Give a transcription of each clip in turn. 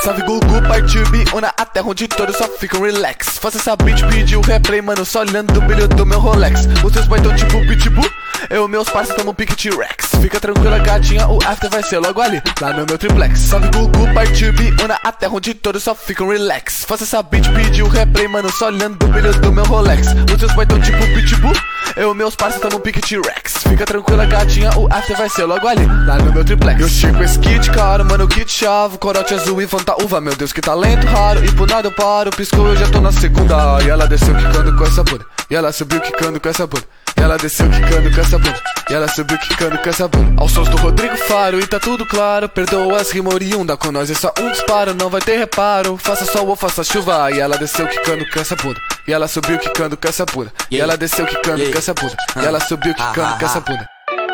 Salve Gugu, partiu Biúna, a terra onde todos só ficam relax. Faça essa beat, pediu replay, mano, só olhando o brilho do meu Rolex. Os seus boys tão tipo Pitbull, eu e meus parceiros tamo pique T-Rex. Fica tranquila gatinha, o after vai ser logo ali, lá no meu triplex. Salve Gugu, partiu Biúna, a terra onde todos só ficam relax. Faça essa beat, pediu replay, mano, só olhando o brilho do meu Rolex. Os seus boys tão tipo Pitbull, eu e meus parceiros tamo pique T-Rex. Fica tranquila gatinha, o after vai ser logo ali, lá no meu triplex. Eu chego esse kit caro, mano, kit chave, corote azul e fanta uva. Meu Deus, que talento raro, e por nada eu paro. Piscou, eu já tô na segunda. E ela desceu quicando com essa bunda, e ela subiu quicando com essa bunda, e ela desceu quicando com essa bunda, e ela subiu quicando com essa bunda. Aos sons do Rodrigo Faro, e tá tudo claro. Perdoa as rimas oriunda, com nós é só um disparo. Não vai ter reparo, faça sol ou faça chuva. E ela desceu quicando com essa bunda, e ela subiu quicando com essa bunda, e ela desceu quicando com essa bunda, e ela subiu quicando com essa bunda.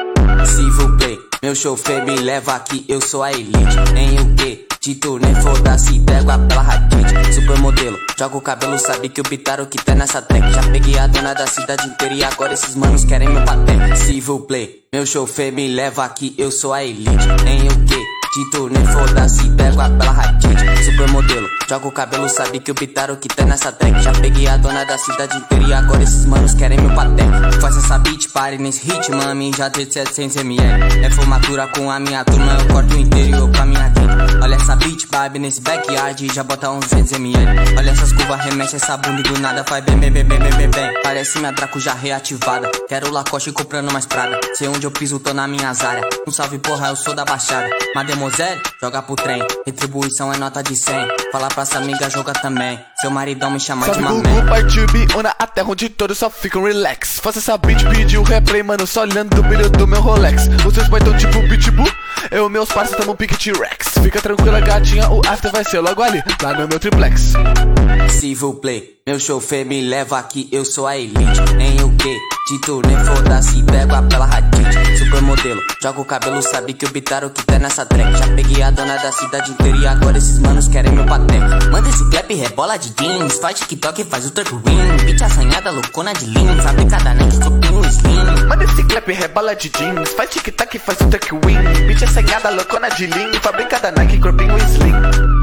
S'il vous plaît, meu chofer me leva aqui, eu sou a elite. Em o que? Tito, nem foda-se, pego a pela radite. Supermodelo, joga o cabelo, sabe que o Bitaro que tá nessa track. Já peguei a dona da cidade inteira e agora esses manos querem meu patente. S'il vous plaît, meu chofer me leva aqui, eu sou a elite. Em o que? Tito, nem foda-se, pego a pela radite. Supermodelo, joga o cabelo, sabe que o Bitaro que tá nessa track. Já peguei a dona da cidade inteira e agora esses manos querem meu patente. Faz essa beat, pare nesse hit, mami, já dei 700ml. É formatura com a minha turma, eu corto o interior pra minha gente. Olha essa beat, babe, nesse backyard, já bota uns 200ml. Olha essas curvas, remexe essa bunda e do nada vai bem, bem, bem, bem, bem, bem, bem. Parece minha Draco já reativada. Quero Lacoste comprando mais Prada. Sei onde eu piso, tô na minhas áreas. Um salve porra, eu sou da Baixada. Mademoiselle, joga pro trem. Retribuição é nota de 100. Fala pra essa amiga, joga também. Seu maridão me chama de mamãe. Gugu, partiu Biúna, a terra onde todos só ficam relax. Faça essa beat, pediu replay, mano, só olhando o brilho do meu Rolex. Os seus boys tão tipo Pitbull, eu e meus parceiros tamo pique T-Rex. Fica tranquila gatinha, o after vai ser logo ali, lá no meu triplex. S'il vous plaît, meu chofer me leva aqui, eu sou a elite. Em o que? Tito, nem foda-se, pego a pela radite. Supermodelo, joga o cabelo, sabe que o Bitaro que tá nessa track. Já peguei a dona da cidade inteira e agora esses manos querem meu patente. Manda esse clap, rebola de jeans, faz TikTok e faz o twerk ring. Beat assanhada, loucona de lean, fabricada na copinho slim. Manda esse clap, rebola de jeans, faz tic-tac e faz o twerk wing. Bitch assanhada, loucona de lean, fabricada Nike, corpinho slim.